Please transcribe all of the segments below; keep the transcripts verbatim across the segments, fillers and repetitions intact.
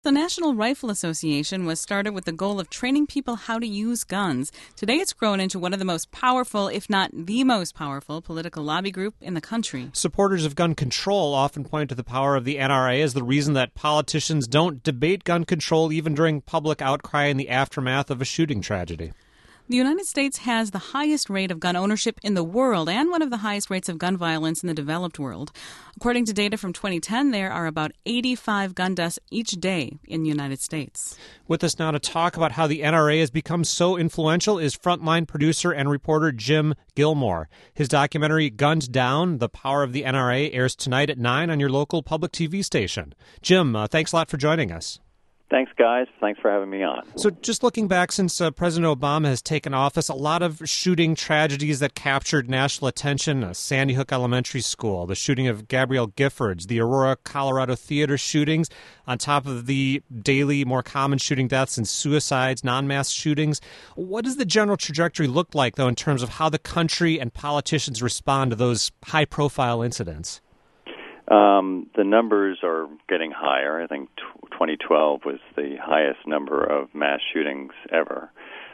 The National Rifle Association was started with the goal of training people how to use guns. Today it's grown into one of the most powerful, if not the most powerful, political lobby group in the country. Supporters of gun control often point to the power of the N R A as the reason that politicians don't debate gun control even during public outcry in the aftermath of a shooting tragedy. The United States has the highest rate of gun ownership in the world and one of the highest rates of gun violence in the developed world. According to data from twenty ten, there are about eighty-five gun deaths each day in the United States. With us now to talk about how the N R A has become so influential is frontline producer and reporter Jim Gilmore. His documentary, Gunned Down, The Power of the N R A, airs tonight at nine on your local public T V station. Jim, uh, thanks a lot for joining us. Thanks, guys. Thanks for having me on. So just looking back since uh, President Obama has taken office, a lot of shooting tragedies that captured national attention, uh, Sandy Hook Elementary School, the shooting of Gabrielle Giffords, the Aurora, Colorado theater shootings, on top of the daily more common shooting deaths and suicides, non-mass shootings. What does the general trajectory look like, though, in terms of how the country and politicians respond to those high-profile incidents? Um, the numbers are getting higher. I think twenty twelve was the highest number of mass shootings ever.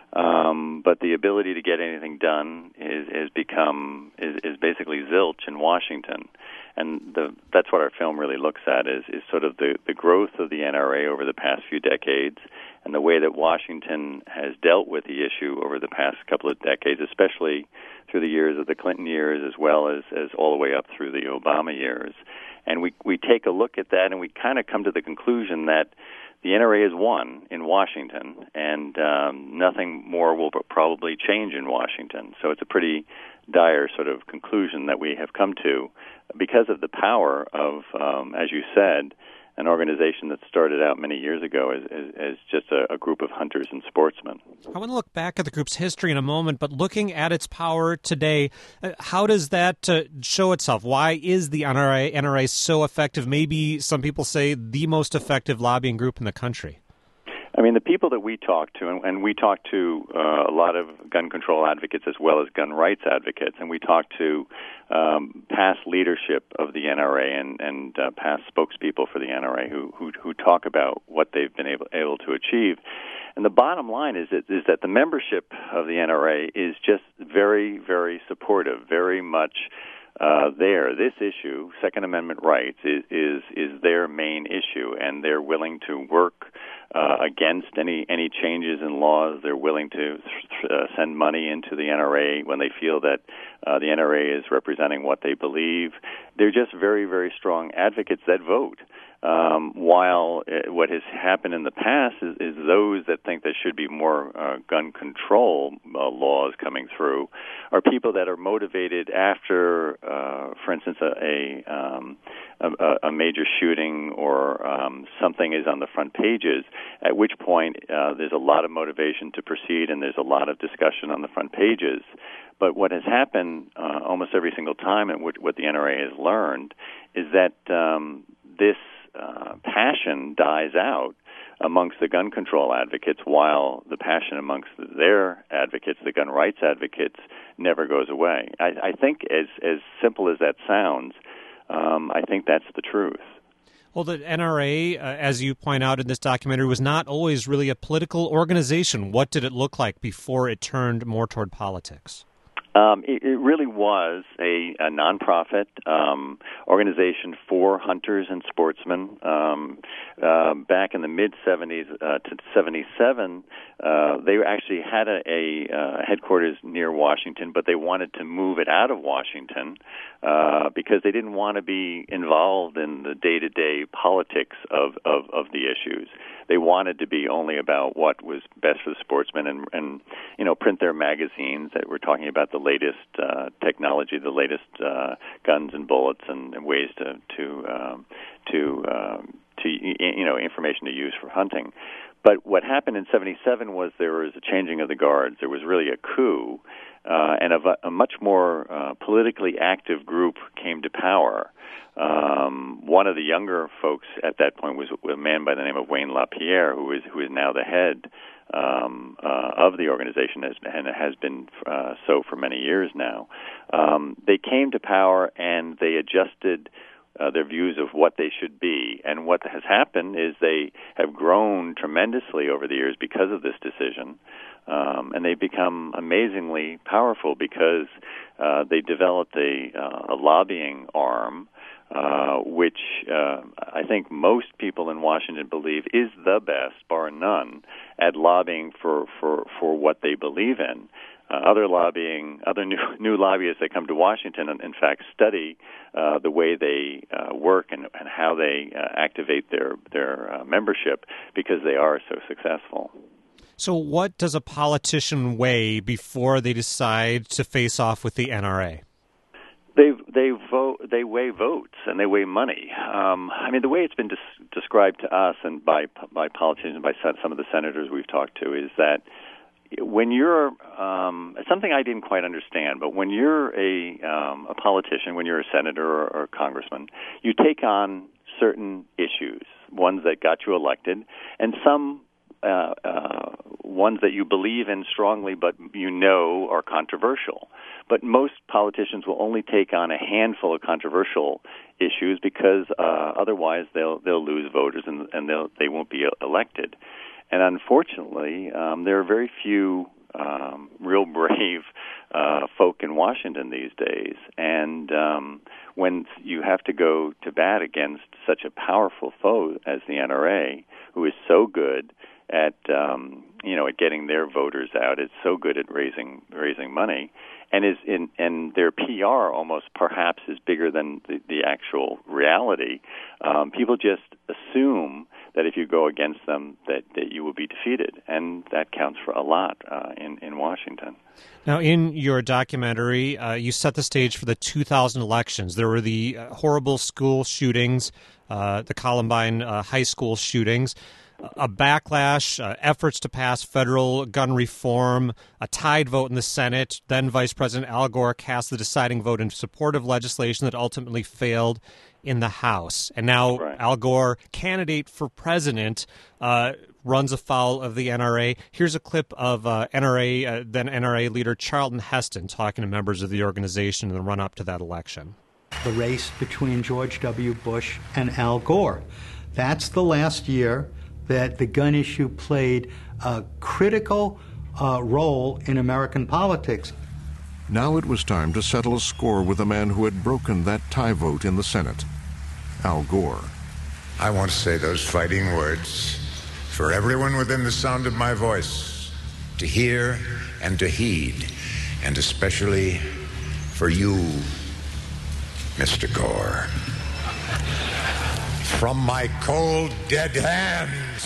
Um, but the ability to get anything done is, is become is, is basically zilch in Washington, and the, that's what our film really looks at is, is sort of the, the growth of the N R A over the past few decades, and the way that Washington has dealt with the issue over the past couple of decades, especially through the years of the Clinton years as well as, as all the way up through the Obama years. And we we take a look at that, and we kind of come to the conclusion that the N R A has won in Washington, and um, nothing more will probably change in Washington. So it's a pretty dire sort of conclusion that we have come to because of the power of, um, as you said, an organization that started out many years ago as, as, as just a, a group of hunters and sportsmen. I want to look back at the group's history in a moment, but looking at its power today, uh, how does that uh, show itself? Why is the N R A, N R A so effective? Maybe some people say the most effective lobbying group in the country. I mean, the people that we talk to, and, and we talk to uh, a lot of gun control advocates as well as gun rights advocates, and we talk to um, past leadership of the N R A and, and uh, past spokespeople for the N R A who, who who talk about what they've been able able to achieve. And the bottom line is that, is that the membership of the N R A is just very, very supportive, very much Uh, there. This issue, Second Amendment rights, is, is is their main issue, and they're willing to work uh, against any any changes in laws. They're willing to th- uh, send money into the N R A when they feel that uh, the N R A is representing what they believe. They're just very, very strong advocates that vote. Um, while uh, what has happened in the past is, is those that think there should be more uh, gun control uh, laws coming through are people that are motivated after, uh, for instance, a, a, um, a, a major shooting or um, something is on the front pages, at which point uh, there's a lot of motivation to proceed and there's a lot of discussion on the front pages. But what has happened uh, almost every single time, and what, what the N R A has learned, is that um, this Uh, passion dies out amongst the gun control advocates, while the passion amongst their advocates, the gun rights advocates, never goes away. I, I think, as as simple as that sounds, um, I think that's the truth. Well, the N R A, uh, as you point out in this documentary, was not always really a political organization. What did it look like before it turned more toward politics? Um, it, it really was a, a nonprofit um, organization for hunters and sportsmen. Um, uh, back in the mid seventies uh, to seventy-seven, uh, they actually had a, a uh, headquarters near Washington, but they wanted to move it out of Washington uh, because they didn't want to be involved in the day-to-day politics of, of, of the issues. They wanted to be only about what was best for the sportsmen, and, and you know, print their magazines that were talking about the latest uh, technology, the latest uh, guns and bullets, and, and ways to to um, to um, to you know information to use for hunting. But what happened in seventy-seven was there was a changing of the guards. There was really a coup, uh, and a, a much more uh, politically active group came to power. Um, one of the younger folks at that point was a man by the name of Wayne LaPierre, who is who is now the head um, uh, of the organization, and has been uh, so for many years now. Um, they came to power, and they adjusted uh, their views of what they should be. And what has happened is they have grown tremendously over the years because of this decision, um, and they've become amazingly powerful because uh, they developed a, uh, a lobbying arm, uh, which uh, I think most people in Washington believe is the best, bar none, at lobbying for, for, for what they believe in. Uh, other lobbying, other new, new lobbyists that come to Washington, and in fact study uh, the way they uh, work and, and how they uh, activate their their uh, membership because they are so successful. So, what does a politician weigh before they decide to face off with the N R A? They they vote. They weigh votes and they weigh money. Um, I mean, the way it's been des- described to us and by by politicians, by some of the senators we've talked to, is that when you're um, something I didn't quite understand, but when you're a um, a politician, when you're a senator or, or a congressman, you take on certain issues, ones that got you elected, and some uh, uh, ones that you believe in strongly, but you know are controversial. But most politicians will only take on a handful of controversial issues because uh, otherwise they'll they'll lose voters and and they'll they won't be elected. And unfortunately, um, there are very few um, real brave uh, folk in Washington these days. And um, when you have to go to bat against such a powerful foe as the N R A, who is so good at um, you know at getting their voters out, it's so good at raising raising money, and is in and their P R almost perhaps is bigger than the, the actual reality. Um, people just assume that if you go against them, that, that you will be defeated, and that counts for a lot uh, in, in Washington. Now, in your documentary, uh, you set the stage for the two thousand elections. There were the uh, horrible school shootings, uh, the Columbine uh, high school shootings, a backlash, uh, efforts to pass federal gun reform, a tied vote in the Senate. Then Vice President Al Gore cast the deciding vote in support of legislation that ultimately failed in the House. And now right. Al Gore, candidate for president, uh, runs afoul of the N R A. Here's a clip of uh, N R A, uh, then N R A leader Charlton Heston talking to members of the organization in the run-up to that election. The race between George W. Bush and Al Gore. That's the last year that the gun issue played a critical uh, role in American politics. Now it was time to settle a score with a man who had broken that tie vote in the Senate, Al Gore. I want to say those fighting words for everyone within the sound of my voice to hear and to heed, and especially for you, Mister Gore. From my cold, dead hands.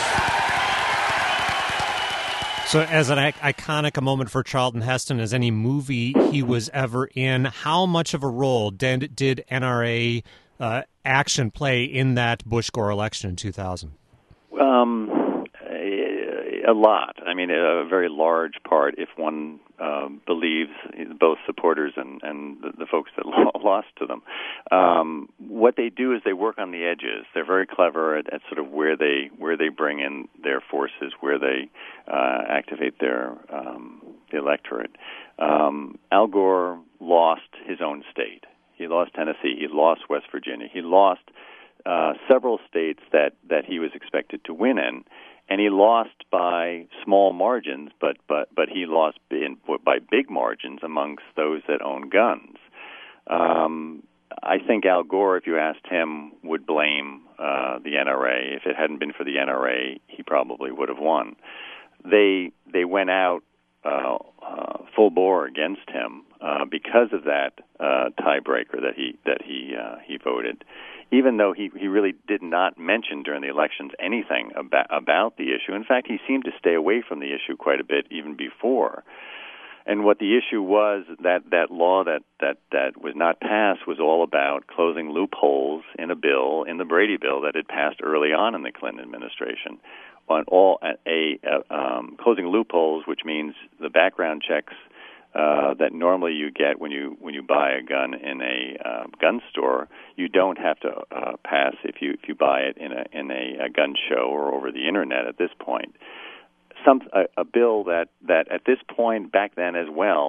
So as an iconic a moment for Charlton Heston as any movie he was ever in, how much of a role did, did N R A uh, action play in that Bush-Gore election in two thousand? Um, a lot. I mean, a very large part, if one um, believes both supporters and, and the, the folks that lost to them. Um, what they do is they work on the edges. They're very clever at, at sort of where they where they bring in their forces, where they uh, activate their um, the electorate. Um, Al Gore lost his own state. He lost Tennessee. He lost West Virginia. He lost uh, several states that, that he was expected to win in. And he lost by small margins, but but but he lost in, by big margins amongst those that own guns. Um, I think Al Gore, if you asked him, would blame uh, the N R A. If it hadn't been for the N R A, he probably would have won. They they went out uh, uh, full bore against him uh, because of that uh, tiebreaker that he that he uh, he voted. Even though he, he really did not mention during the elections anything about, about the issue. In fact, he seemed to stay away from the issue quite a bit even before. And what the issue was, that, that law that, that, that was not passed was all about closing loopholes in a bill, in the Brady bill that had passed early on in the Clinton administration. On all a, a um, closing loopholes, which means the background checks Uh, that normally you get when you when you buy a gun in a uh, gun store, you don't have to uh, pass if you if you buy it in a in a, a gun show or over the internet at this point. Some a, a bill that, that at this point back then as well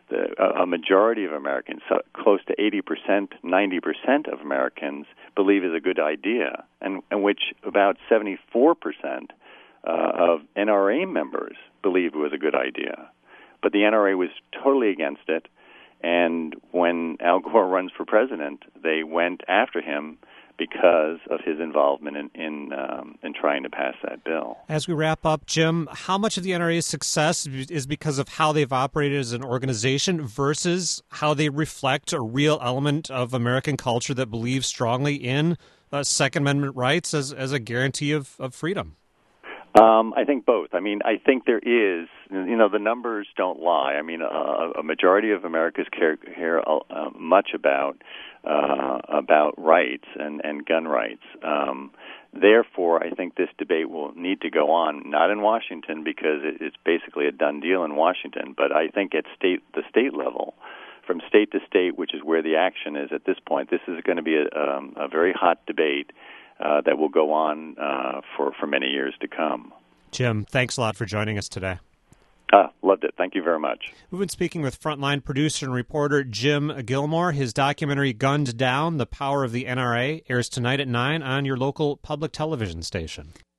the, a majority of Americans, so close to eighty percent, ninety percent of Americans believe is a good idea, and, and which about seventy-four percent uh, of N R A members believed was a good idea. But the N R A was totally against it, and when Al Gore runs for president, they went after him because of his involvement in in, um, in trying to pass that bill. As we wrap up, Jim, how much of the N R A's success is because of how they've operated as an organization versus how they reflect a real element of American culture that believes strongly in uh, Second Amendment rights as, as a guarantee of, of freedom? Um, I think both. I mean, I think there is, you know, the numbers don't lie. I mean, a, a majority of Americans care, care uh, much about uh, about rights and, and gun rights. Um, therefore, I think this debate will need to go on, not in Washington because it, it's basically a done deal in Washington, but I think at state the state level, from state to state, which is where the action is at this point, this is going to be a, um, a very hot debate Uh, that will go on uh, for, for many years to come. Jim, thanks a lot for joining us today. Ah, loved it. Thank you very much. We've been speaking with Frontline producer and reporter Jim Gilmore. His documentary, Gunned Down, The Power of the N R A, airs tonight at nine on your local public television station.